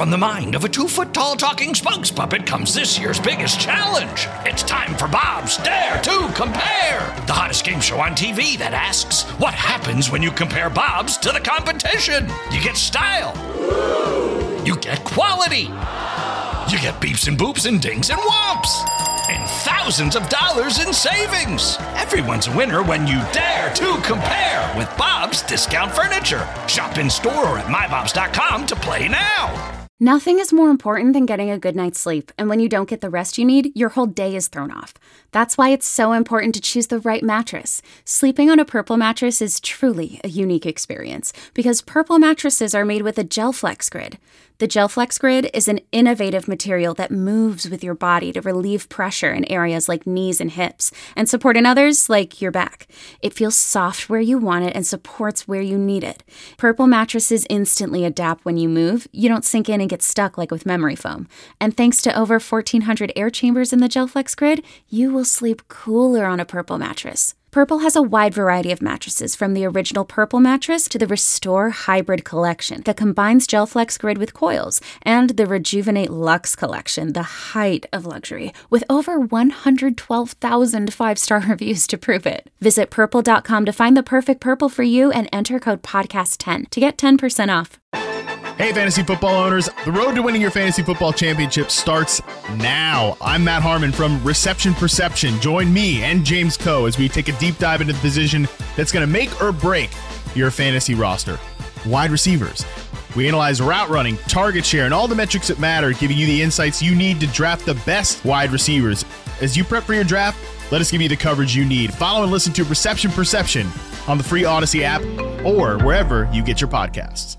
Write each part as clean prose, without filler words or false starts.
From the mind of a 2-foot-tall talking spokes puppet comes this year's biggest challenge. It's time for Bob's Dare to Compare, the hottest game show on TV that asks, what happens when you compare Bob's to the competition? You get style. You get quality. You get beeps and boops and dings and whomps. And thousands of dollars in savings. Everyone's a winner when you dare to compare with Bob's Discount Furniture. Shop in store or at mybobs.com to play now. Nothing is more important than getting a good night's sleep, and when you don't get the rest you need, your whole day is thrown off. That's why it's so important to choose the right mattress. Sleeping on a Purple mattress is truly a unique experience, because Purple mattresses are made with a GelFlex Grid. The GelFlex Grid is an innovative material that moves with your body to relieve pressure in areas like knees and hips, and support in others like your back. It feels soft where you want it and supports where you need it. Purple mattresses instantly adapt when you move. You don't sink in and get stuck like with memory foam. And thanks to over 1,400 air chambers in the GelFlex Grid, you will sleep cooler on a Purple mattress. Purple has a wide variety of mattresses, from the original Purple mattress to the Restore Hybrid collection that combines GelFlex Grid with coils, and the Rejuvenate Luxe collection, the height of luxury, with over 112,000 five-star reviews to prove it. Visit Purple.com to find the perfect Purple for you and enter code PODCAST10 to get 10% off. Hey, fantasy football owners. The road to winning your fantasy football championship starts now. I'm Matt Harmon from Reception Perception. Join me and James Coe as we take a deep dive into the position that's going to make or break your fantasy roster. Wide receivers. We analyze route running, target share, and all the metrics that matter, giving you the insights you need to draft the best wide receivers. As you prep for your draft, let us give you the coverage you need. Follow and listen to Reception Perception on the free Odyssey app or wherever you get your podcasts.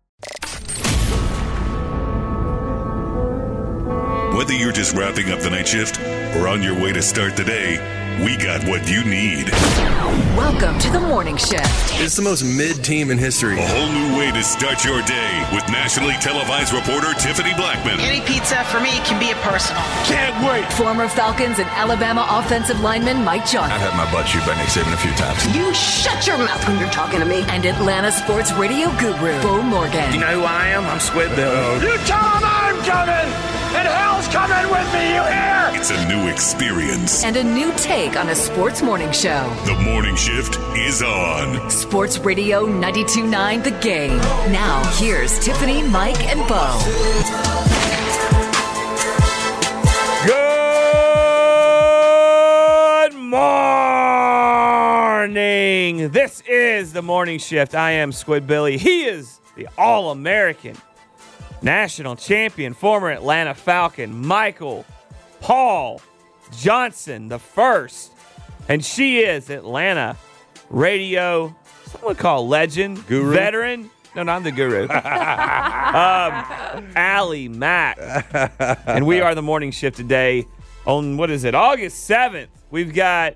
Whether you're just wrapping up the night shift or on your way to start the day, we got what you need. Welcome to the Morning Shift. It's the most mid-team in history. A whole new way to start your day with nationally televised reporter Tiffany Blackman. Any pizza for me can be a personal. Can't wait. Former Falcons and Alabama offensive lineman Mike Johnson. I've had my butt chewed by Nick Saban a few times. You shut your mouth when you're talking to me. And Atlanta sports radio guru Bo Morgan. You know who I am? I'm Squid Bill. You tell him I'm coming, and hell's coming with me, you hear? It's a new experience. And a new take on a sports morning show. The Morning Shift is on. Sports Radio 92.9 The Game. Now, here's Tiffany, Mike, and Bo. Good morning. This is the Morning Shift. I am Squid Billy. He is the All-American national champion, former Atlanta Falcon, Michael Paul Johnson the first. And she is Atlanta radio, someone call legend, guru, veteran. No, I'm the guru. Allie Mack. And we are the Morning Shift today on, August 7th. We've got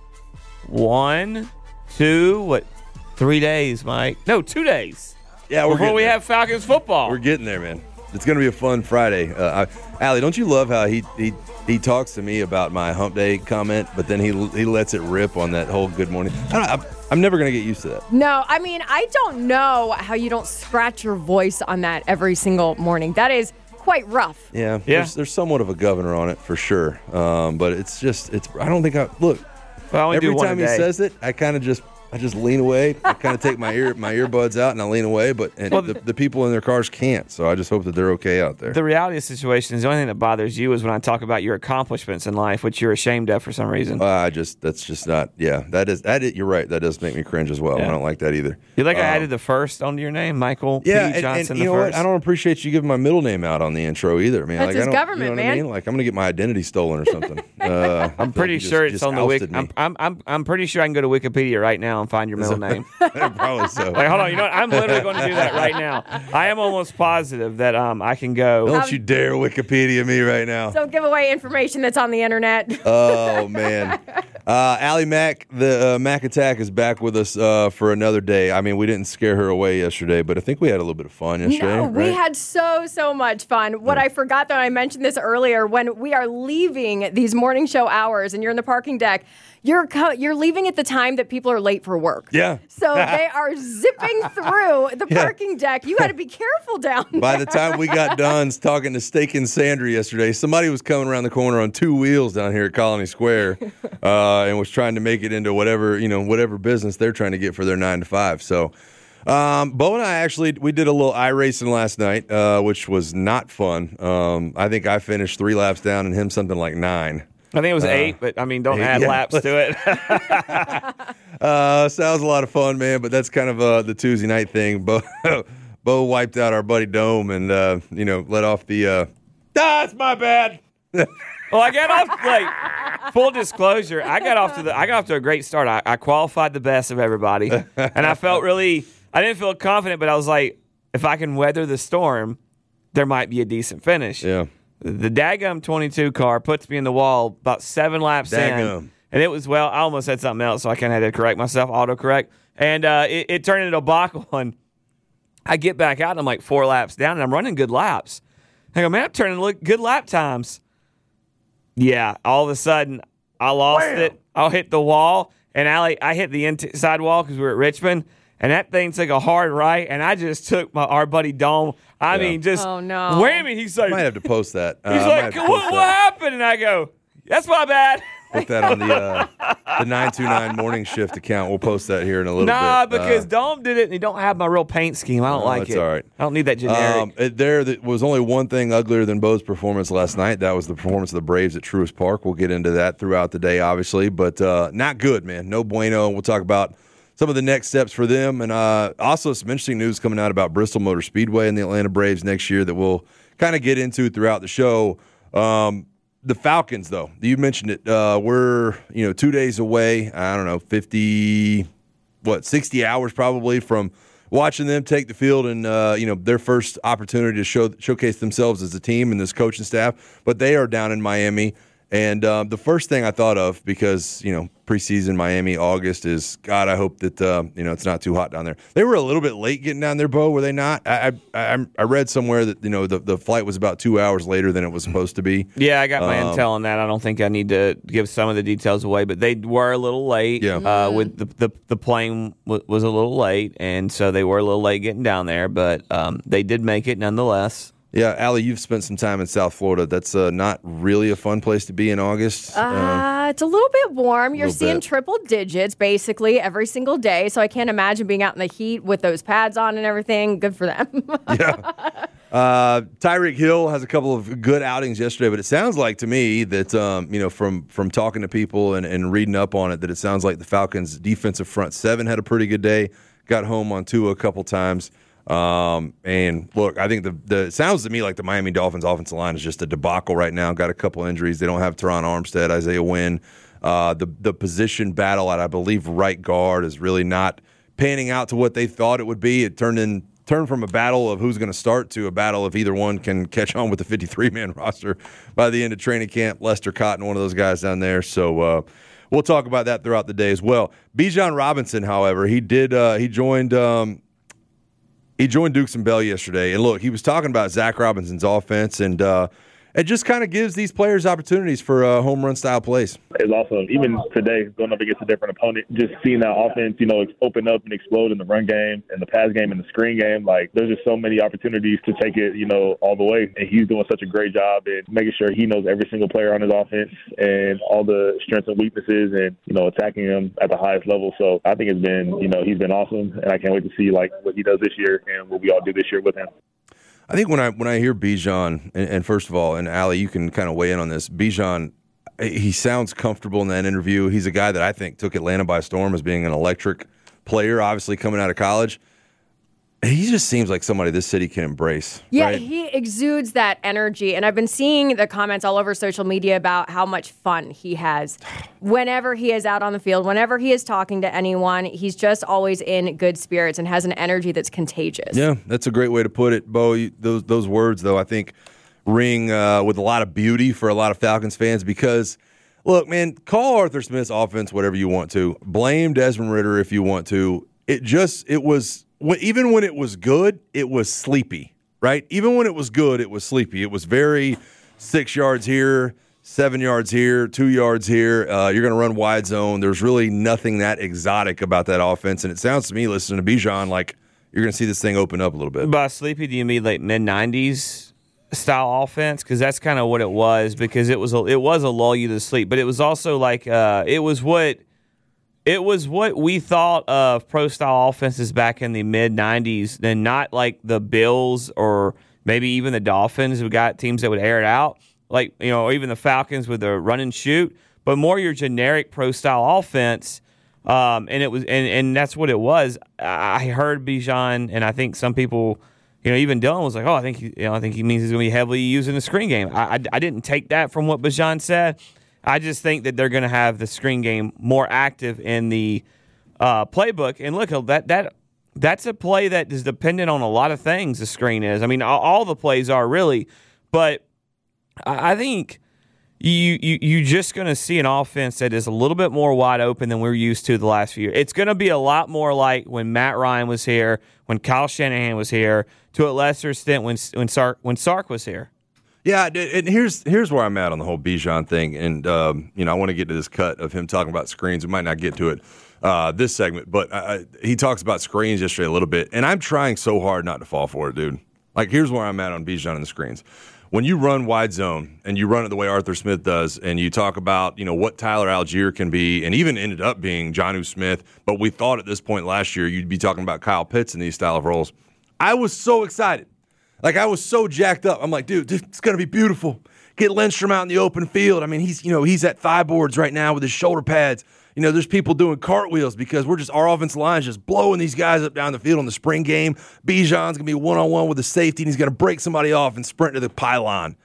3 days, Mike? No, 2 days. Yeah, before we have Falcons football. We're getting there, man. It's going to be a fun Friday. Allie, don't you love how he talks to me about my hump day comment, but then he lets it rip on that whole good morning? I'm never going to get used to that. No, I mean, I don't know how you don't scratch your voice on that every single morning. That is quite rough. Yeah. There's somewhat of a governor on it for sure. But it's I don't think look, every time he says it, I just lean away. I kind of take my earbuds out and I lean away, but the people in their cars can't. So I just hope that they're okay out there. The reality of the situation is the only thing that bothers you is when I talk about your accomplishments in life, which you're ashamed of for some reason. That's just not. Yeah, that is. You're right. That does make me cringe as well. Yeah. I don't like that either. You like I added the first onto your name, Michael P. Johnson. And you know what? I don't appreciate you giving my middle name out on the intro either. I mean, that's his government, you know man. I mean? Like I'm gonna get my identity stolen or something. I'm pretty sure it's on the Wiki. I'm pretty sure I can go to Wikipedia right now and find your middle name. Probably so. Like, hold on, you know what? I'm literally going to do that right now. I am almost positive that I can go. Don't you dare Wikipedia me right now. Don't give away information that's on the internet. Oh, man. Allie Mack, the Mack Attack is back with us for another day. I mean, we didn't scare her away yesterday, but I think we had a little bit of fun yesterday. No, right? we had so much fun. What I forgot, though, I mentioned this earlier, when we are leaving these morning show hours and you're in the parking deck, You're leaving at the time that people are late for work. Yeah. So they are zipping through the parking deck. You got to be careful down there. By the time we got done talking to Steak and Sandry yesterday, somebody was coming around the corner on 2 wheels down here at Colony Square and was trying to make it into whatever business they're trying to get for their 9 to 5. So Bo and I we did a little iRacing last night, which was not fun. I think I finished 3 laps down and him something like 9. I think it was 8, but don't add laps to it. Sounds a lot of fun, man, but that's kind of the Tuesday night thing. Bo wiped out our buddy Dome and, let off the, that's my bad. Well, I got off, full disclosure, I got off to a great start. I qualified the best of everybody, and I didn't feel confident, but I was like, if I can weather the storm, there might be a decent finish. Yeah. The Daggum 22 car puts me in the wall about 7 laps in. And it was, I almost said something else, so I kind of had to correct myself, autocorrect. And it turned into a debacle. And I get back out, and I'm like 4 laps down, and I'm running good laps. I go, man, I'm turning good lap times. Yeah, all of a sudden, I lost it. I'll hit the wall. And I hit the inside wall because we were at Richmond. And that thing took a hard right, and I just took our buddy Dome. Oh, no. Whammy. He's like, I might have to post that. He's like, what happened? And I go, that's my bad. Put that on the 929 morning shift account. We'll post that here in a little bit. Nah, because Dome did it, and he don't have my real paint scheme. I don't like it. That's all right. I don't need that generic. There was only one thing uglier than Bo's performance last night. That was the performance of the Braves at Truist Park. We'll get into that throughout the day, obviously, but not good, man. No bueno. We'll talk about some of the next steps for them, and also some interesting news coming out about Bristol Motor Speedway and the Atlanta Braves next year that we'll kind of get into throughout the show. The Falcons, though, you mentioned it. We're 2 days away. I don't know, 60 hours probably from watching them take the field and their first opportunity to showcase themselves as a team and this coaching staff. But they are down in Miami. And the first thing I thought of, because, preseason Miami, August, is, God, I hope that, it's not too hot down there. They were a little bit late getting down there, Bo, were they not? I read somewhere that, the flight was about 2 hours later than it was supposed to be. Yeah, I got my intel on that. I don't think I need to give some of the details away, but they were a little late. Yeah. With the plane was a little late, and so they were a little late getting down there, but they did make it nonetheless. Yeah, Allie, you've spent some time in South Florida. That's not really a fun place to be in August. It's a little bit warm. You're seeing triple digits basically every single day, so I can't imagine being out in the heat with those pads on and everything. Good for them. Yeah. Tyreek Hill has a couple of good outings yesterday, but it sounds like to me that, from talking to people and reading up on it, that it sounds like the Falcons' defensive front seven had a pretty good day, got home on Tua a couple times. And look, I think it sounds to me like the Miami Dolphins offensive line is just a debacle right now. Got a couple injuries. They don't have Teron Armstead, Isaiah Wynn. The position battle at, I believe, right guard is really not panning out to what they thought it would be. It turned from a battle of who's going to start to a battle if either one can catch on with the 53-man roster by the end of training camp. Lester Cotton, one of those guys down there. So, we'll talk about that throughout the day as well. Bijan Robinson, however, he joined Dukes and Bell yesterday, and look, he was talking about Zach Robinson's offense, and it just kind of gives these players opportunities for home run style plays. It's awesome. Even today, going up against a different opponent, just seeing that offense, open up and explode in the run game and the pass game and the screen game. Like, there's just so many opportunities to take it, all the way. And he's doing such a great job in making sure he knows every single player on his offense and all the strengths and weaknesses and, attacking them at the highest level. So I think it's been, he's been awesome. And I can't wait to see, what he does this year and what we all do this year with him. I think when I hear Bijan, and first of all, and Allie, you can kind of weigh in on this, Bijan, he sounds comfortable in that interview. He's a guy that I think took Atlanta by storm as being an electric player, obviously coming out of college. He just seems like somebody this city can embrace. Yeah, right? He exudes that energy. And I've been seeing the comments all over social media about how much fun he has. Whenever he is out on the field, whenever he is talking to anyone, he's just always in good spirits and has an energy that's contagious. Yeah, that's a great way to put it, Bo. Those words, though, I think ring with a lot of beauty for a lot of Falcons fans because, look, man, call Arthur Smith's offense whatever you want to. Blame Desmond Ridder if you want to. Even when it was good, it was sleepy, right? Even when it was good, it was sleepy. It was very 6 yards here, 7 yards here, 2 yards here. You're going to run wide zone. There's really nothing that exotic about that offense. And it sounds to me, listening to Bijan, like you're going to see this thing open up a little bit. By sleepy, do you mean like mid-90s style offense? Because that's kind of what it was, because it was a lull you to sleep. But it was also like it was what we thought of pro-style offenses back in the mid-90s, and not like the Bills or maybe even the Dolphins who got teams that would air it out. Like, or even the Falcons with the run and shoot, but more your generic pro-style offense, and it was, and that's what it was. I heard Bijan, and I think some people, even Dylan was like, "Oh, I think he means he's going to be heavily used in the screen game." I didn't take that from what Bijan said. I just think that they're going to have the screen game more active in the playbook. And look, that's a play that is dependent on a lot of things. The screen is. I mean, all the plays are really, but I think you just going to see an offense that is a little bit more wide open than we're used to the last few years. It's going to be a lot more like when Matt Ryan was here, when Kyle Shanahan was here, to a lesser extent when Sark was here. Yeah, and here's where I'm at on the whole Bijan thing, and I want to get to this cut of him talking about screens. We might not get to it this segment, but he talks about screens yesterday a little bit, and I'm trying so hard not to fall for it, dude. Like, here's where I'm at on Bijan and the screens. When you run wide zone and you run it the way Arthur Smith does, and you talk about what Tyler Algier can be, and even ended up being Jonnu Smith, but we thought at this point last year you'd be talking about Kyle Pitts in these style of roles. I was so excited. Like, I was so jacked up. I'm like, dude, it's going to be beautiful. Get Lindstrom out in the open field. I mean, he's at thigh boards right now with his shoulder pads. There's people doing cartwheels because our offensive line is just blowing these guys up down the field in the spring game. Bijan's going to be one-on-one with the safety, and he's going to break somebody off and sprint to the pylon.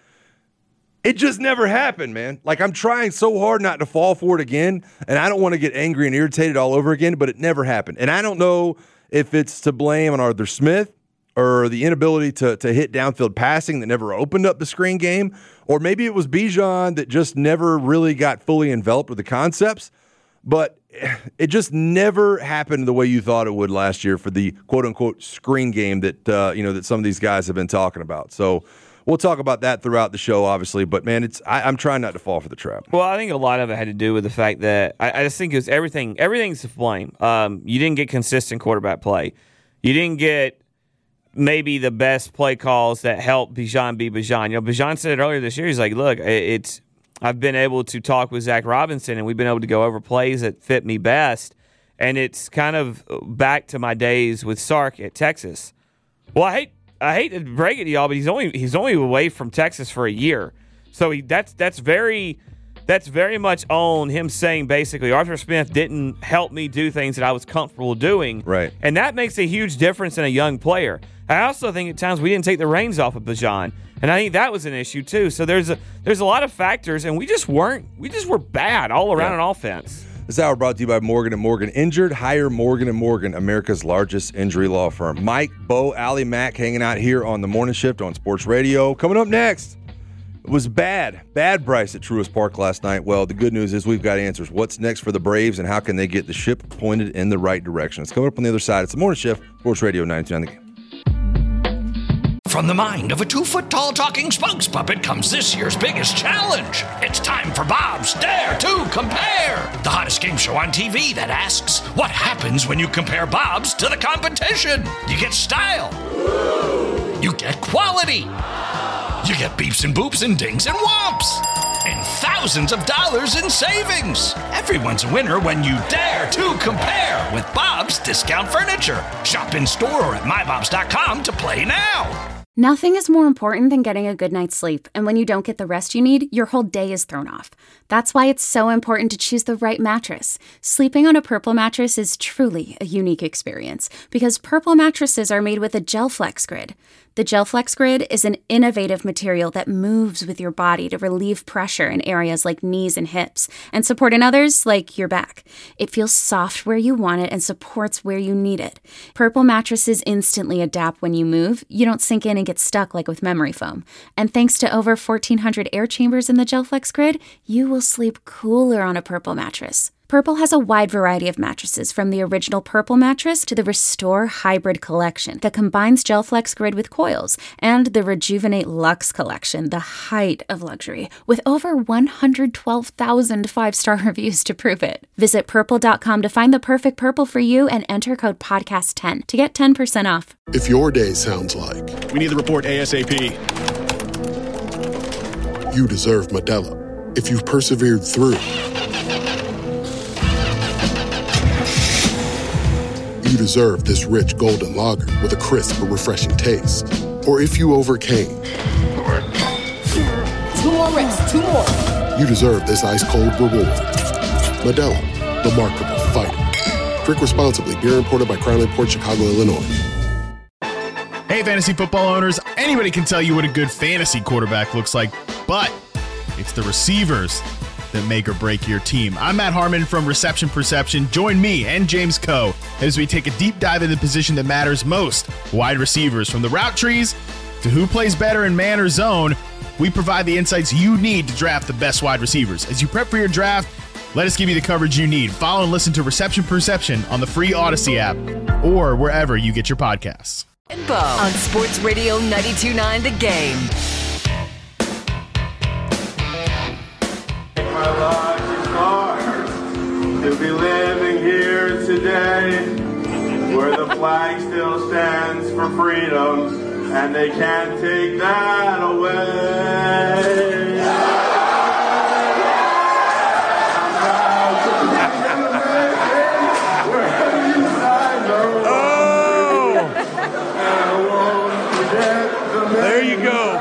It just never happened, man. Like, I'm trying so hard not to fall for it again, and I don't want to get angry and irritated all over again, but it never happened. And I don't know if it's to blame on Arthur Smith or the inability to hit downfield passing that never opened up the screen game, or maybe it was Bijan that just never really got fully enveloped with the concepts. But it just never happened the way you thought it would last year for the quote-unquote screen game that that some of these guys have been talking about. So we'll talk about that throughout the show, obviously. But, man, I'm trying not to fall for the trap. Well, I think a lot of it had to do with the fact that I just think it was everything's to blame. You didn't get consistent quarterback play. You didn't get maybe the best play calls that helped Bijan be Bijan. Bijan said it earlier this year. He's like, look, I've been able to talk with Zach Robinson, and we've been able to go over plays that fit me best. And it's kind of back to my days with Sark at Texas. Well, I hate to break it to y'all, but he's only away from Texas for a year. So that's very much on him saying basically Arthur Smith didn't help me do things that I was comfortable doing. Right. And that makes a huge difference in a young player. I also think at times we didn't take the reins off of Bijan. And I think that was an issue too. So there's a lot of factors, and we just were bad all around on offense. This hour brought to you by Morgan & Morgan. Injured? Hire Morgan & Morgan, America's largest injury law firm. Mike, Bo, Allie, Mac hanging out here on the morning shift on Sports Radio. Coming up next, it was bad Bryce at Truist Park last night. Well, the good news is we've got answers. What's next for the Braves, and how can they get the ship pointed in the right direction? It's coming up on the other side. It's the morning shift, Sports Radio 92.9 The Game. From the mind of a 2-foot-tall talking spokes puppet comes this year's biggest challenge. It's time for Bob's Dare to Compare, the hottest game show on TV that asks, what happens when you compare Bob's to the competition? You get style. You get quality. You get beeps and boops and dings and whomps. And thousands of dollars in savings. Everyone's a winner when you dare to compare with Bob's Discount Furniture. Shop in store or at mybobs.com to play now. Nothing is more important than getting a good night's sleep, and when you don't get the rest you need, your whole day is thrown off. That's why it's so important to choose the right mattress. Sleeping on a Purple mattress is truly a unique experience, because Purple mattresses are made with a GelFlex Grid. The GelFlex Grid is an innovative material that moves with your body to relieve pressure in areas like knees and hips, and support in others like your back. It feels soft where you want it and supports where you need it. Purple mattresses instantly adapt when you move. You don't sink in and get stuck like with memory foam. And thanks to over 1,400 air chambers in the GelFlex Grid, you will sleep cooler on a Purple mattress. Purple has a wide variety of mattresses, from the original Purple mattress to the Restore Hybrid collection that combines GelFlex Grid with coils, and the Rejuvenate Luxe collection, the height of luxury, with over 112,000 5-star reviews to prove it. Visit Purple.com to find the perfect Purple for you and enter code PODCAST10 to get 10% off. If your day sounds like, we need the report ASAP, you deserve Modelo. If you've persevered through, you deserve this rich golden lager with a crisp but refreshing taste. Or if you overcame. 2 more reps, 2 more. You deserve this ice-cold reward. Modelo, the mark of a fighter. Drink responsibly. Beer imported by Crown Port Chicago, Illinois. Hey, fantasy football owners, anybody can tell you what a good fantasy quarterback looks like, but it's the receivers that make or break your team. I'm Matt Harmon from Reception Perception. Join me and James Coe as we take a deep dive into the position that matters most, wide receivers. From the route trees to who plays better in man or zone, we provide the insights you need to draft the best wide receivers. As you prep for your draft, let us give you the coverage you need. Follow and listen to Reception Perception on the free Odyssey app or wherever you get your podcasts. And Bo on Sports Radio 92.9 The Game. My lucky stars to be living here today, where the flag still stands for freedom, and they can't take that away. There you go.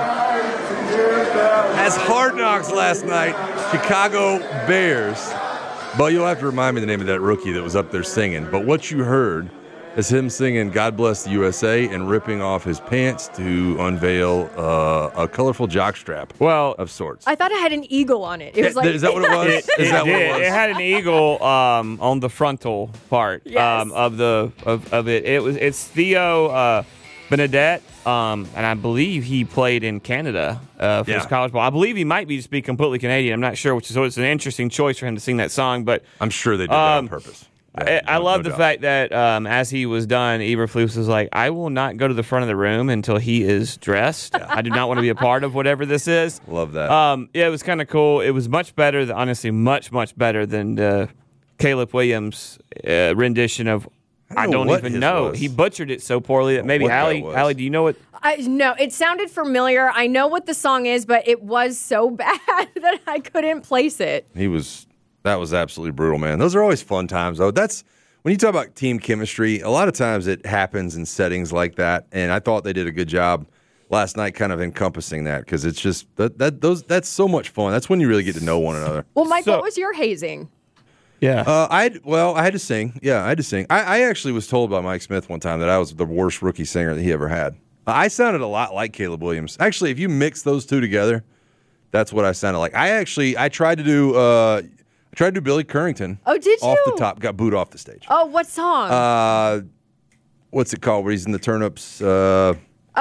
As Hard Knocks last night, Chicago Bears. But you'll have to remind me the name of that rookie that was up there singing. But what you heard is him singing God Bless the USA and ripping off his pants to unveil a colorful jockstrap of sorts. I thought it had an eagle on it. It was like, is that what it was? It did. It had an eagle on the frontal part of it. It's Theo Benedette, and I believe he played in Canada for his college ball. I believe he might just be completely Canadian. I'm not sure, so it's an interesting choice for him to sing that song. But I'm sure they did that on purpose. I love the fact that as he was done, Eberflus was like, I will not go to the front of the room until he is dressed. I do not want to be a part of whatever this is. Love that. Yeah, it was kind of cool. It was much better, honestly, much, much better than Caleb Williams' rendition of I don't even know. He butchered it so poorly that maybe Allie, do you know what? No, it sounded familiar. I know what the song is, but it was so bad that I couldn't place it. That was absolutely brutal, man. Those are always fun times, though. That's when you talk about team chemistry. A lot of times it happens in settings like that, and I thought they did a good job last night, kind of encompassing that, because it's just that's so much fun. That's when you really get to know one another. Well, Mike, what was your hazing? Yeah. I had to sing. Yeah, I had to sing. I actually was told by Mike Smith one time that I was the worst rookie singer that he ever had. I sounded a lot like Caleb Williams. Actually, if you mix those two together, that's what I sounded like. I tried to do Billy Currington. Oh, did you? Off the top, got booed off the stage. Oh, what song? What's it called? Where he's in the turnips. Where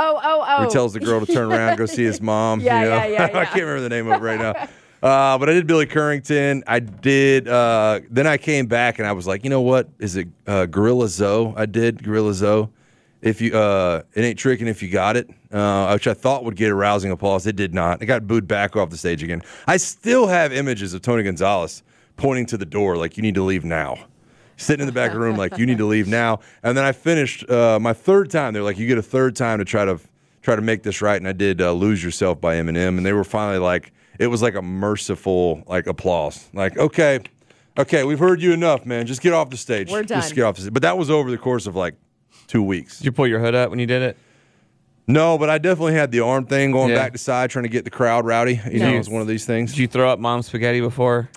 he tells the girl to turn around and go see his mom. Yeah. I can't remember the name of it right now. But I did Billy Currington. I did. Then I came back and I was like, you know what? Is it Gorilla Zoe? I did Gorilla Zoe. If you, it ain't tricking if you got it, which I thought would get a rousing applause. It did not. It got booed back off the stage again. I still have images of Tony Gonzalez pointing to the door like, you need to leave now. Sitting in the back of the room like, you need to leave now. And then I finished my third time. They're like, you get a third time to try to make this right. And I did Lose Yourself by Eminem. And they were finally like, it was like a merciful applause. Like, okay, we've heard you enough, man. Just get off the stage. We're done. Just get off the stage. But that was over the course of 2 weeks. Did you pull your hood up when you did it? No, but I definitely had the arm thing going back to side, trying to get the crowd rowdy. You know, it was one of these things. Did you throw up mom's spaghetti before?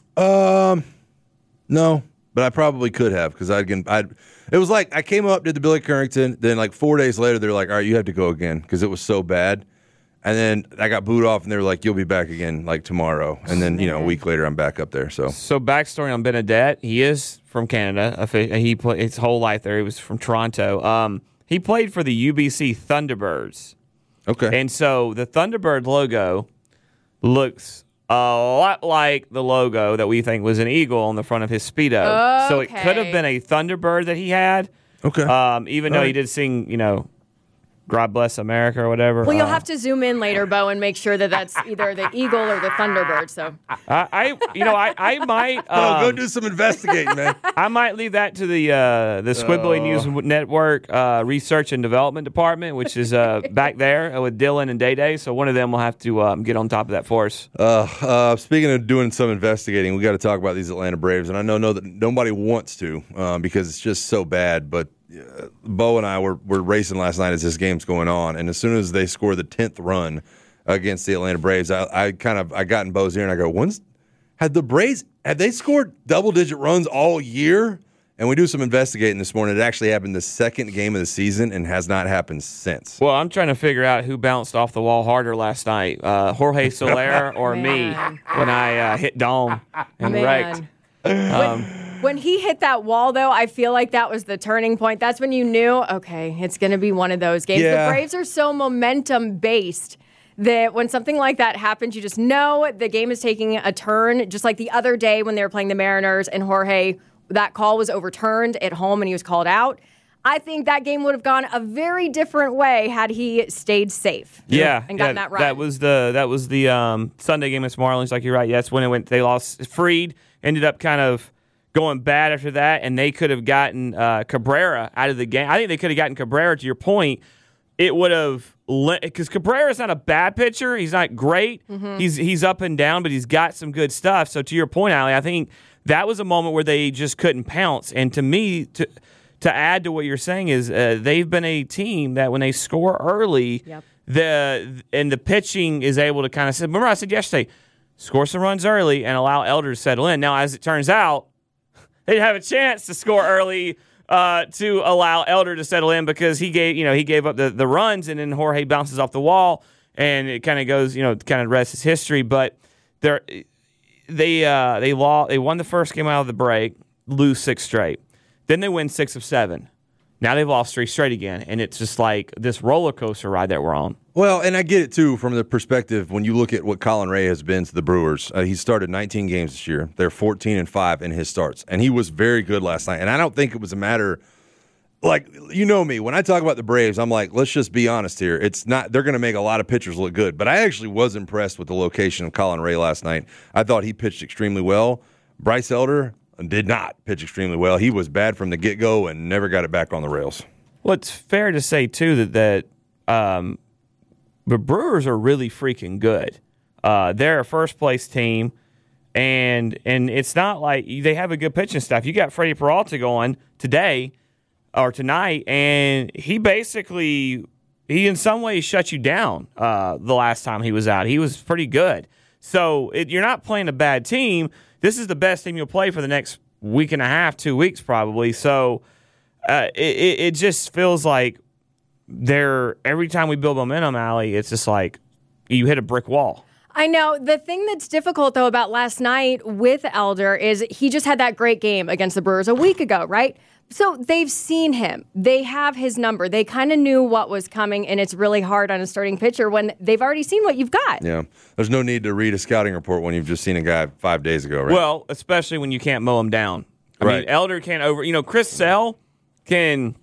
No, but I probably could have, because it was like I came up, did the Billy Currington, then 4 days later they're like, all right, you have to go again because it was so bad. And then I got booed off, and they were like, you'll be back again tomorrow. And then, a week later, I'm back up there. So backstory on Benedette. He is from Canada. He played his whole life there. He was from Toronto. He played for the UBC Thunderbirds. Okay. And so the Thunderbird logo looks a lot like the logo that we think was an eagle on the front of his Speedo. So it could have been a Thunderbird that he had. Okay. Even though he did sing, God Bless America or whatever. Well, you'll have to zoom in later, Bo, and make sure that that's either the eagle or the Thunderbird. So I might go do some investigating, man. I might leave that to the Squidbilly News Network Research and Development Department, which is back there with Dylan and Day Day. So one of them will have to get on top of that for us. Speaking of doing some investigating, we got to talk about these Atlanta Braves, and I know that nobody wants to because it's just so bad, but. Bo and I were racing last night as this game's going on, and as soon as they score the 10th run against the Atlanta Braves, I got in Bo's ear and I go, have they scored double-digit runs all year? And we do some investigating this morning. It actually happened the second game of the season and has not happened since. Well, I'm trying to figure out who bounced off the wall harder last night, Jorge Soler or me when I hit dome and wrecked. When he hit that wall, though, I feel like that was the turning point. That's when you knew, okay, it's going to be one of those games. Yeah. The Braves are so momentum-based that when something like that happens, you just know the game is taking a turn. Just like the other day when they were playing the Mariners and Jorge, that call was overturned at home and he was called out. I think that game would have gone a very different way had he stayed safe. Yeah, and gotten that right. That was the Sunday game against Marlins. Like you're right. Yeah, that's when it went. They lost. Fried ended up kind of going bad after that, and they could have gotten Cabrera out of the game. I think they could have gotten Cabrera. To your point, it would have because Cabrera's not a bad pitcher. He's not great. Mm-hmm. He's up and down, but he's got some good stuff. So to your point, Allie, I think that was a moment where they just couldn't pounce. And to me, to add to what you're saying is they've been a team that when they score early, the pitching is able to kind of say, remember I said yesterday, score some runs early and allow Elder to settle in. Now, as it turns out, they didn't have a chance to score early to allow Elder to settle in because he gave up the runs, and then Jorge bounces off the wall, and it kind of goes, kind of rest is history. But they won the first game out of the break, lose 6 straight. Then they win 6 of 7. Now they've lost 3 straight again, and it's just like this roller coaster ride that we're on. Well, and I get it, too, from the perspective when you look at what Colin Ray has been to the Brewers. He started 19 games this year. They're 14-5 in his starts, and he was very good last night. And I don't think it was a matter like, me, when I talk about the Braves, I'm like, let's just be honest here. It's not, they're going to make a lot of pitchers look good. But I actually was impressed with the location of Colin Ray last night. I thought he pitched extremely well. Bryce Elder did not pitch extremely well. He was bad from the get-go and never got it back on the rails. Well, it's fair to say, too, that the Brewers are really freaking good. They're a first-place team, and it's not like they have a good pitching staff. You got Freddie Peralta going today or tonight, and he in some ways shut you down the last time he was out. He was pretty good. So you're not playing a bad team. This is the best team you'll play for the next week and a half, 2 weeks probably. So it just feels like every time we build momentum, Allie, it's just like you hit a brick wall. I know. The thing that's difficult, though, about last night with Elder is he just had that great game against the Brewers a week ago, right? So they've seen him. They have his number. They kind of knew what was coming, and it's really hard on a starting pitcher when they've already seen what you've got. Yeah. There's no need to read a scouting report when you've just seen a guy 5 days ago, right? Well, especially when you can't mow him down. I mean, Elder can't Chris Sale can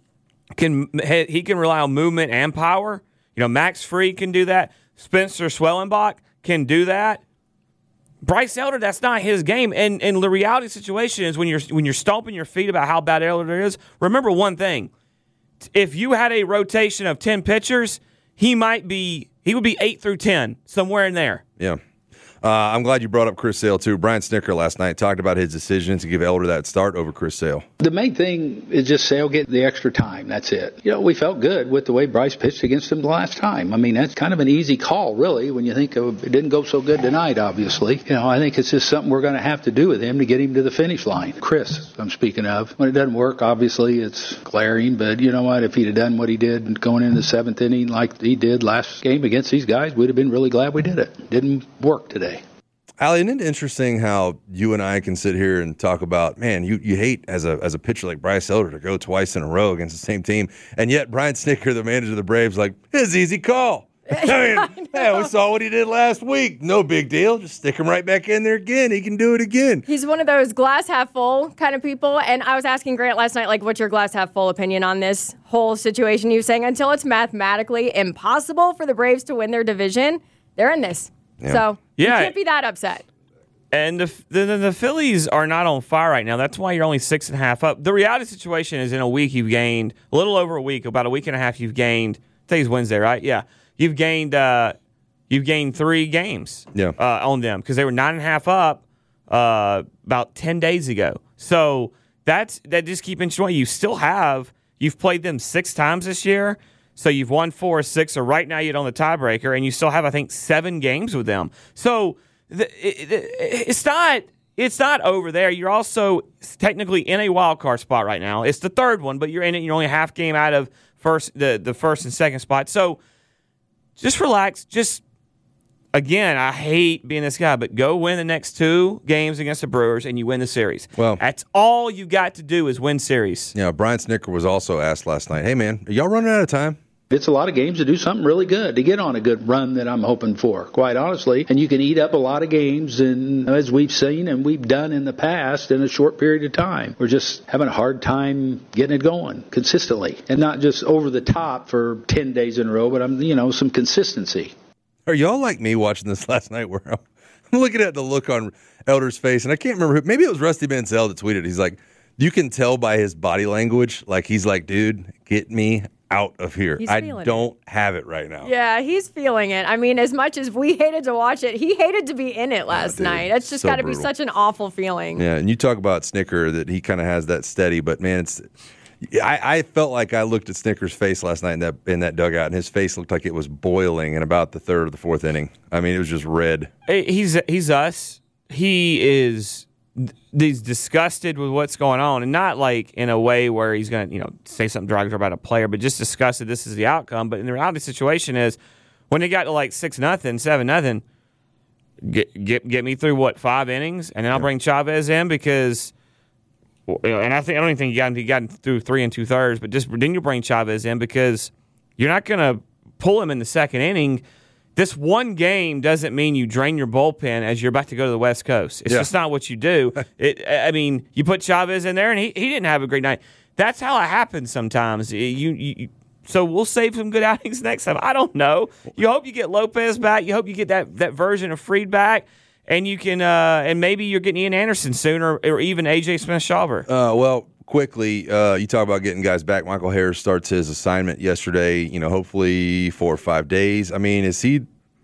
rely on movement and power. Max Fried can do that. Spencer Schwellenbach can do that. Bryce Elder, that's not his game. And the reality situation is when you're stomping your feet about how bad Elder is, remember one thing. If you had a rotation of 10 pitchers, he would be 8 through 10, somewhere in there. Yeah. I'm glad you brought up Chris Sale, too. Brian Snitker last night talked about his decision to give Elder that start over Chris Sale. The main thing is just Sale getting the extra time. That's it. We felt good with the way Bryce pitched against him the last time. I mean, that's kind of an easy call, really, when you think of it didn't go so good tonight, obviously. I think it's just something we're going to have to do with him to get him to the finish line. Chris, I'm speaking of. When it doesn't work, obviously, it's glaring. But you know what? If he'd have done what he did going into the 7th inning like he did last game against these guys, we'd have been really glad we did it. Didn't work today. Allie, isn't it interesting how you and I can sit here and talk about, man, you hate as a pitcher like Bryce Elder to go twice in a row against the same team, and yet Brian Snitker, the manager of the Braves, like, it's an easy call. We saw what he did last week. No big deal. Just stick him right back in there again. He can do it again. He's one of those glass half full kind of people. And I was asking Grant last night, like, what's your glass half full opinion on this whole situation? You saying until it's mathematically impossible for the Braves to win their division, they're in this. Yeah. So you can't be that upset. And the Phillies are not on fire right now. That's why you're only 6.5 up. The reality situation is in a week you've gained a little over a week, about a week and a half. You've gained. Today's Wednesday, right? Yeah, you've gained 3 games on them because they were 9.5 up about 10 days ago. So that just keep inching away. You've played them 6 times this year. So you've won 4 or 6. So right now you're on the tiebreaker, and you still have, I think, 7 games with them. So it's not over there. You're also technically in a wild card spot right now. It's the 3rd one, but you're in it. You're only a half game out of the first and second spot. So just relax. Just again, I hate being this guy, but go win the next 2 games against the Brewers, and you win the series. Well, that's all you got to do is win series. Yeah, Brian Snitker was also asked last night, "Hey man, are y'all running out of time?" It's a lot of games to do something really good, to get on a good run that I'm hoping for, quite honestly. And you can eat up a lot of games, and as we've seen and we've done in the past, in a short period of time. We're just having a hard time getting it going consistently, and not just over the top for 10 days in a row, but some consistency. Are y'all like me watching this last night where I'm looking at the look on Elder's face, and I can't remember maybe it was Rusty Mansell that tweeted. He's like, you can tell by his body language, like he's like, dude, get me out of here. I don't have it right now. Yeah, he's feeling it. I mean, as much as we hated to watch it, he hated to be in it last night. It's just got to be such an awful feeling. Yeah, and you talk about Snitker, that he kind of has that steady, but man, I felt like I looked at Snitker's face last night in that dugout, and his face looked like it was boiling in about the 3rd or the 4th inning. I mean, it was just red. He's us. He's disgusted with what's going on, and not like in a way where he's going to say something derogatory about a player, but just disgusted this is the outcome. But in the reality situation is when they got to like 6-0, 7-0, get me through 5 innings, and then I'll bring Chavez in because. And I don't even think he got through 3 2/3, but just then you bring Chavez in because you're not going to pull him in the 2nd inning. This one game doesn't mean you drain your bullpen as you're about to go to the West Coast. It's just not what you do. You put Chavez in there, and he didn't have a great night. That's how it happens sometimes. So we'll save some good outings next time. I don't know. You hope you get Lopez back. You hope you get that version of Fried back. And you can, and maybe you're getting Ian Anderson soon, or even A.J. Smith-Shawver. Well, quickly, you talk about getting guys back. Michael Harris starts his assignment yesterday. Hopefully 4 or 5 days. I mean, is he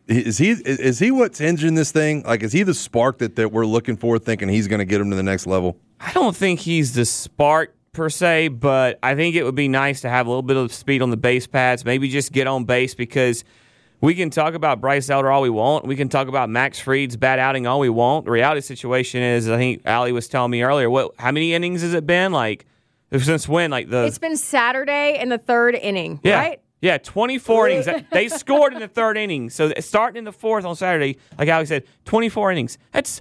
what's hinging this thing? Like, is he the spark that we're looking for, thinking he's going to get him to the next level? I don't think he's the spark per se, but I think it would be nice to have a little bit of speed on the base paths. Maybe just get on base because. We can talk about Bryce Elder all we want. We can talk about Max Fried's bad outing all we want. The reality situation is, I think Allie was telling me earlier, how many innings has it been? Like, since when? It's been Saturday in the 3rd inning, right? Yeah, 24 innings. They scored in the 3rd inning. So starting in the 4th on Saturday, like Allie said, 24 innings.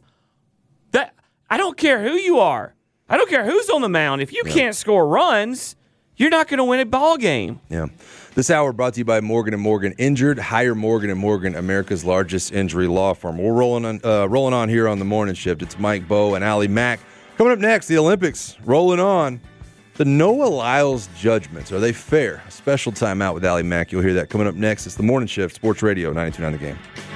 I don't care who you are. I don't care who's on the mound. If you can't score runs, you're not going to win a ball game. Yeah. This hour brought to you by Morgan & Morgan. Injured? Hire Morgan & Morgan, America's largest injury law firm. We're rolling on here on the morning shift. It's Mike Bowe and Allie Mack. Coming up next, the Olympics. Rolling on. The Noah Lyles judgments. Are they fair? A special timeout with Allie Mack. You'll hear that coming up next. It's the morning shift. Sports Radio 92.9 The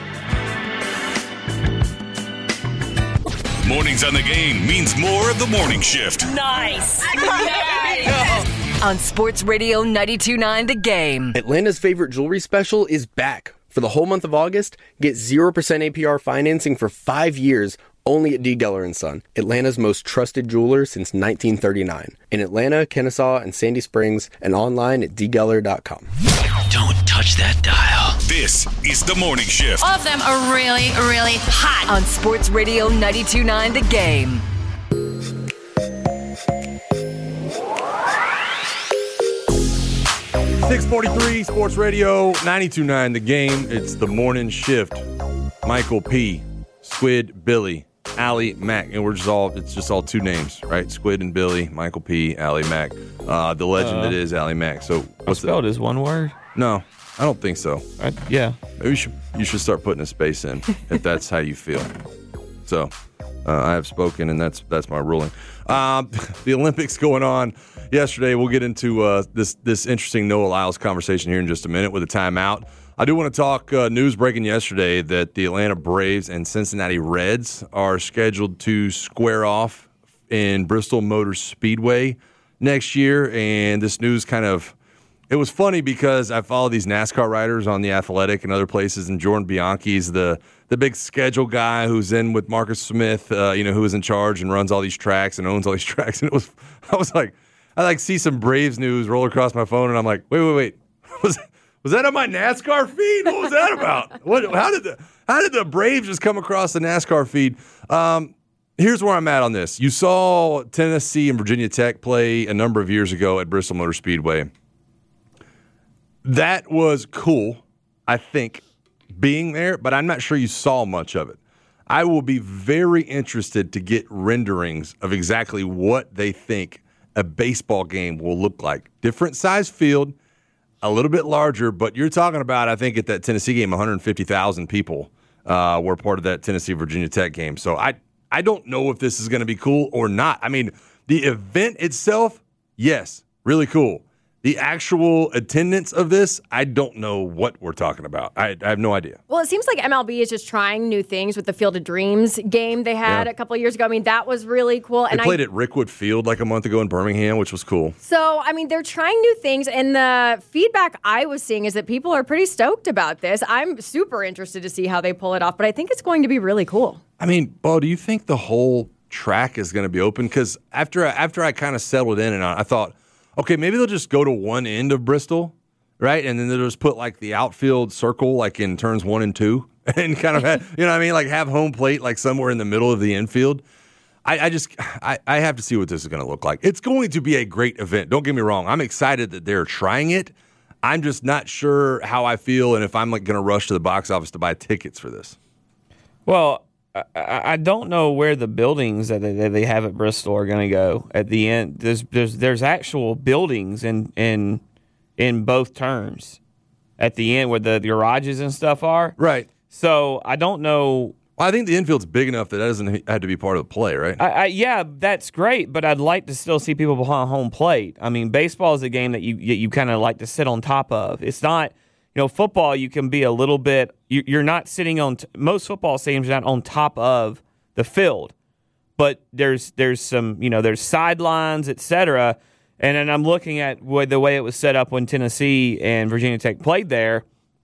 Game. Mornings on The Game means more of the morning shift. Nice. On Sports Radio 92.9 The Game. Atlanta's favorite jewelry special is back. For the whole month of August, get 0% APR financing for 5 years only at D. Geller & Son, Atlanta's most trusted jeweler since 1939. In Atlanta, Kennesaw, and Sandy Springs, and online at dgeller.com. Don't touch that dial. This is The Morning Shift. All of them are really, really hot. On Sports Radio 92.9 The Game. 6:43, Sports Radio 92.9 The Game. It's the morning shift. Michael P., Squid, Billy, Allie Mack, and it's just all 2 names, right? Squid and Billy, Michael P., Allie Mack, the legend that is Allie Mack. So what's spelled as one word? No, I don't think so. Yeah. Maybe you should start putting a space in if that's how you feel. So I have spoken, and that's my ruling. The Olympics going on yesterday. We'll get into this interesting Noah Lyles conversation here in just a minute with a timeout. I do want to talk news breaking yesterday that the Atlanta Braves and Cincinnati Reds are scheduled to square off in Bristol Motor Speedway next year. And this news it was funny because I follow these NASCAR riders on The Athletic and other places, and Jordan Bianchi's the big schedule guy who's in with Marcus Smith, who is in charge and runs all these tracks and owns all these tracks. And I see some Braves news roll across my phone, and I'm like, wait. Was that on my NASCAR feed? What was that about? How did the Braves just come across the NASCAR feed? Here's where I'm at on this. You saw Tennessee and Virginia Tech play a number of years ago at Bristol Motor Speedway. That was cool, I think, being there, but I'm not sure you saw much of it. I will be very interested to get renderings of exactly what they think a baseball game will look like. Different size field, a little bit larger, but you're talking about, I think, at that Tennessee game, 150,000 people were part of that Tennessee-Virginia Tech game. So I don't know if this is going to be cool or not. I mean, the event itself, yes, really cool. The actual attendance of this, I don't know what we're talking about. I have no idea. Well, it seems like MLB is just trying new things with the Field of Dreams game they had a couple of years ago. I mean, that was really cool. They played at Rickwood Field like a month ago in Birmingham, which was cool. So, I mean, they're trying new things, and the feedback I was seeing is that people are pretty stoked about this. I'm super interested to see how they pull it off, but I think it's going to be really cool. I mean, Bo, do you think the whole track is going to be open? Because after I kind of settled in and I thought, okay, maybe they'll just go to one end of Bristol, right? And then they'll just put like the outfield circle like in turns 1 and 2 and kind of have, you know what I mean? Like have home plate like somewhere in the middle of the infield. I have to see what this is going to look like. It's going to be a great event. Don't get me wrong. I'm excited that they're trying it. I'm just not sure how I feel and if I'm like going to rush to the box office to buy tickets for this. Well, I don't know where the buildings that they have at Bristol are going to go at the end. There's actual buildings in both turns at the end where the garages and stuff are. Right. So I don't know. Well, I think the infield's big enough that doesn't have to be part of the play, right? Yeah, that's great, but I'd like to still see people behind home plate. I mean, baseball is a game that you kind of like to sit on top of. It's not. Football, you can be a little bit. You're not sitting on. Most football stadiums are not on top of the field, but there's some. There's sidelines, etc. And then I'm looking at the way it was set up when Tennessee and Virginia Tech played there,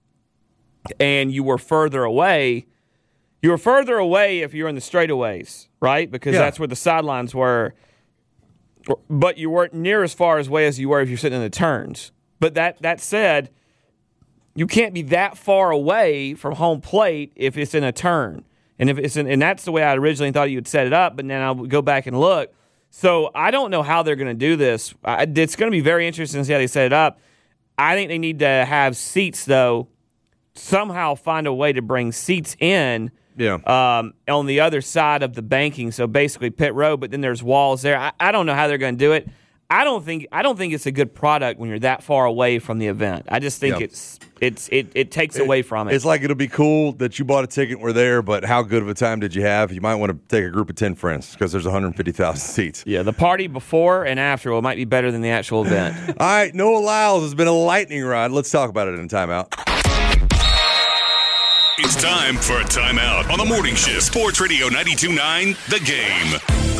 and you were further away. You were further away if you're in the straightaways, right? Because that's where the sidelines were. But you weren't near as far away as you were if you're sitting in the turns. But that said. You can't be that far away from home plate if it's in a turn. And and that's the way I originally thought you would set it up, but then I'll go back and look. So I don't know how they're going to do this. It's going to be very interesting to see how they set it up. I think they need to have seats, though, somehow find a way to bring seats in on the other side of the banking, so basically pit road, but then there's walls there. I don't know how they're going to do it. I don't think it's a good product when you're that far away from the event. I just think it takes away from it. It's like it'll be cool that you bought a ticket and were there, but how good of a time did you have? You might want to take a group of 10 friends because there's 150,000 seats. Yeah, the party before and after might be better than the actual event. All right, Noah Lyles has been a lightning rod. Let's talk about it in timeout. It's time for a timeout on the morning shift. Sports Radio 92.9 The Game.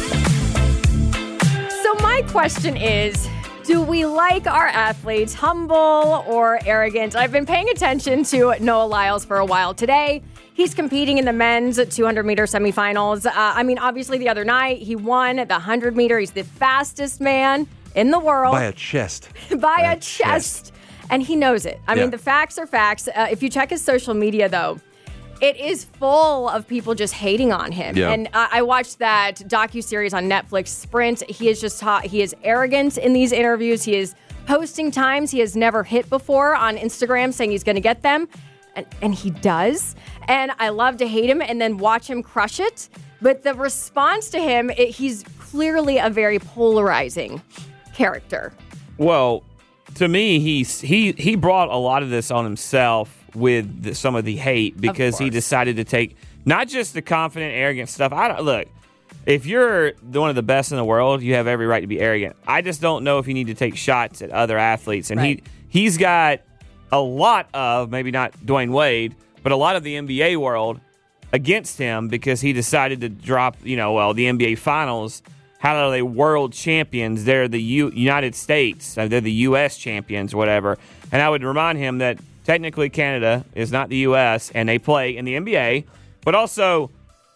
My question is, do we like our athletes humble or arrogant? I've been paying attention to Noah Lyles for a while today. He's competing in the men's 200-meter semifinals. Obviously the other night he won the 100-meter. He's the fastest man in the world. By a chest. By a chest. And he knows it. I mean, the facts are facts. If you check his social media, though, it is full of people just hating on him. Yeah. And I watched that docuseries on Netflix, Sprint. He is he is arrogant in these interviews. He is posting times he has never hit before on Instagram, saying he's going to get them. And he does. And I love to hate him and then watch him crush it. But the response to him, he's clearly a very polarizing character. Well, to me, he brought a lot of this on himself with some of the hate because he decided to take not just the confident, arrogant stuff. Look, if you're one of the best in the world, you have every right to be arrogant. I just don't know if you need to take shots at other athletes. And he's got a lot of, maybe not Dwayne Wade, but a lot of the NBA world against him because he decided to drop, the NBA Finals. How are they world champions? They're the United States. They're the U.S. champions, whatever. And I would remind him that technically Canada is not the U.S., and they play in the NBA. But also,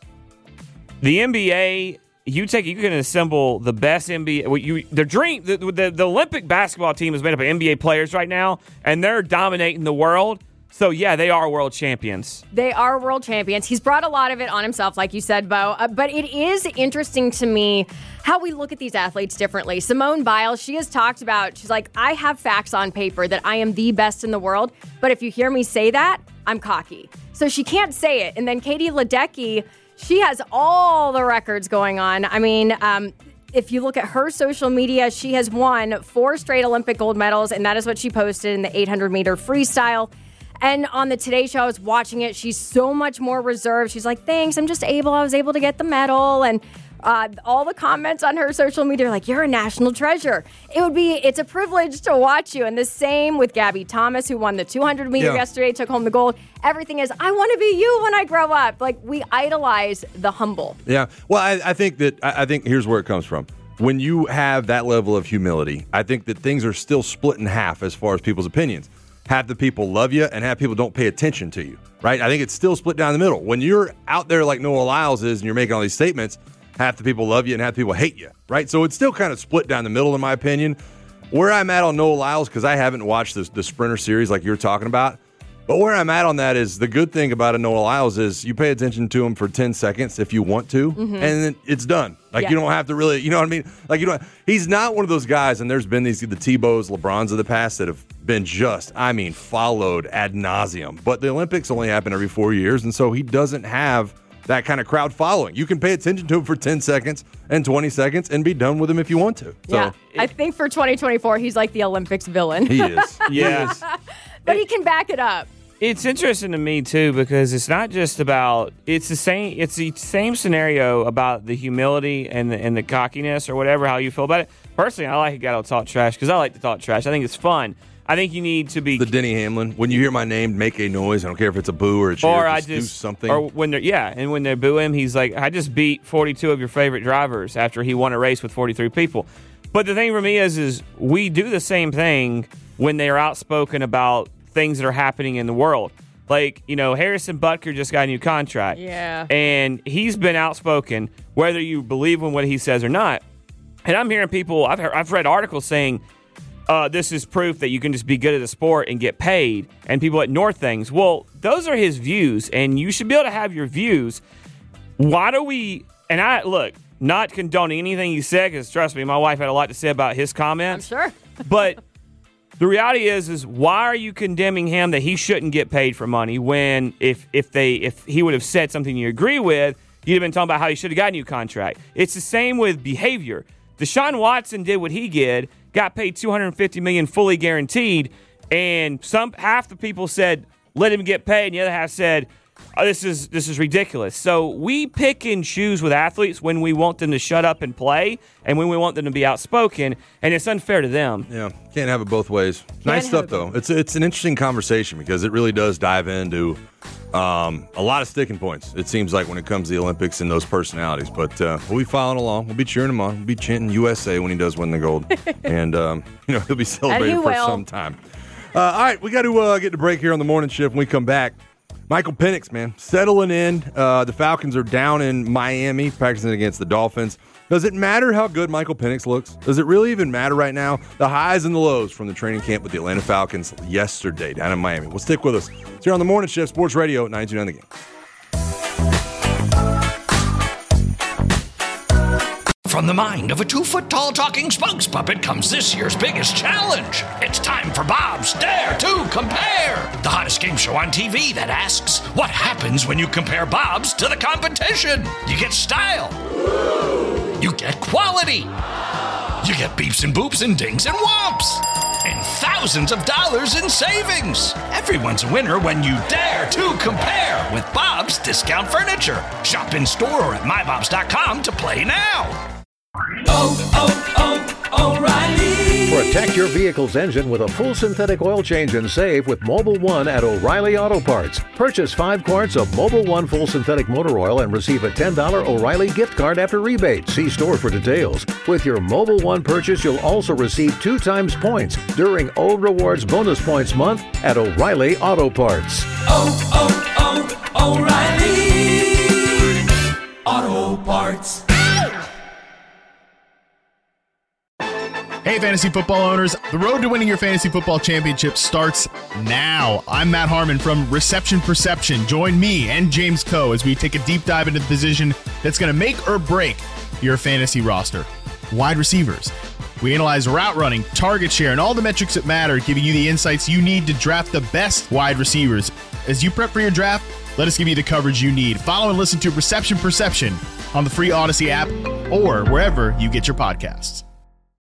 the NBA, you can assemble the best NBA. The Olympic basketball team is made up of NBA players right now, and they're dominating the world. So, yeah, they are world champions. They are world champions. He's brought a lot of it on himself, like you said, Bo. But it is interesting to me how we look at these athletes differently. Simone Biles, she has talked about, she's like, I have facts on paper that I am the best in the world. But if you hear me say that, I'm cocky. So she can't say it. And then Katie Ledecky, she has all the records going on. I mean, if you look at her social media, she has won 4 straight Olympic gold medals. And that is what she posted in the 800-meter freestyle. And on the Today Show, I was watching it. She's so much more reserved. She's like, thanks, I was able to get the medal. And all the comments on her social media are like, you're a national treasure. It's a privilege to watch you. And the same with Gabby Thomas, who won the 200-meter yesterday, took home the gold. Everything is, I want to be you when I grow up. Like, we idolize the humble. Yeah. Well, I think here's where it comes from. When you have that level of humility, I think that things are still split in half as far as people's opinions. Half the people love you and half people don't pay attention to you, right? I think it's still split down the middle. When you're out there like Noah Lyles is and you're making all these statements, half the people love you and half the people hate you, right? So it's still kind of split down the middle in my opinion. Where I'm at on Noah Lyles, because I haven't watched the Sprinter series like you're talking about, but where I'm at on that is the good thing about a Noah Lyles is you pay attention to him for 10 seconds if you want to, and then it's done. Like, you don't have to really, you know what I mean? Like, he's not one of those guys, and there's been the Tebows, LeBrons of the past that have been followed ad nauseum. But the Olympics only happen every 4 years, and so he doesn't have that kind of crowd following. You can pay attention to him for 10 seconds and 20 seconds and be done with him if you want to. Yeah, I think for 2024, he's like the Olympics villain. He is. Yes. But he can back it up. It's interesting to me, too, because it's not just about – it's the same scenario about the humility and the cockiness or whatever, how you feel about it. Personally, I like a guy that'll talk trash because I like to talk trash. I think it's fun. I think you need to be – The Denny Hamlin. When you hear my name, make a noise. I don't care if it's a boo or a cheer. Or do something. Or when they boo him, he's like, I just beat 42 of your favorite drivers after he won a race with 43 people. But the thing for me is we do the same thing when they are outspoken about – things that are happening in the world. Like, Harrison Butker just got a new contract. Yeah. And he's been outspoken, whether you believe in what he says or not. And I'm hearing people, I've read articles saying, this is proof that you can just be good at a sport and get paid, and people ignore things. Well, those are his views, and you should be able to have your views. Why do we, and I, look, not condoning anything he said, because trust me, my wife had a lot to say about his comments. I'm sure. But the reality is why are you condemning him that he shouldn't get paid for money when if he would have said something you agree with, you'd have been talking about how he should have got a new contract. It's the same with behavior. Deshaun Watson did what he did, got paid $250 million fully guaranteed, and half the people said let him get paid, and the other half said this is ridiculous. So we pick and choose with athletes when we want them to shut up and play and when we want them to be outspoken, and it's unfair to them. Yeah, can't have it both ways. Nice stuff, though. It's an interesting conversation because it really does dive into a lot of sticking points, it seems like, when it comes to the Olympics and those personalities. But we'll be following along. We'll be cheering him on. We'll be chanting USA when he does win the gold. And, he'll be celebrated for some time. All right, we got to get to break here on the morning shift. When we come back, Michael Penix, man, settling in. The Falcons are down in Miami, practicing against the Dolphins. Does it matter how good Michael Penix looks? Does it really even matter right now? The highs and the lows from the training camp with the Atlanta Falcons yesterday down in Miami. Well, stick with us. It's here on the Morning Shift, Sports Radio 92.9 The Game. From the mind of a 2-foot-tall talking spokes puppet comes this year's biggest challenge. It's time for Bob's Dare to Compare, the hottest game show on TV that asks, what happens when you compare Bob's to the competition? You get style. You get quality. You get beeps and boops and dings and whomps. And and thousands of dollars in savings. Everyone's a winner when you dare to compare with Bob's Discount Furniture. Shop in store or at mybobs.com to play now. O'Reilly. Protect your vehicle's engine with a full synthetic oil change and save with Mobil 1 at O'Reilly Auto Parts. Purchase 5 quarts of Mobil 1 full synthetic motor oil and receive a $10 O'Reilly gift card after rebate. See store for details. With your Mobil 1 purchase, you'll also receive 2 times points during O Rewards Bonus Points Month at O'Reilly Auto Parts. O'Reilly Auto Parts. Hey, fantasy football owners. The road to winning your fantasy football championship starts now. I'm Matt Harmon from Reception Perception. Join me and James Coe as we take a deep dive into the position that's going to make or break your fantasy roster. Wide receivers. We analyze route running, target share, and all the metrics that matter, giving you the insights you need to draft the best wide receivers. As you prep for your draft, let us give you the coverage you need. Follow and listen to Reception Perception on the free Odyssey app or wherever you get your podcasts.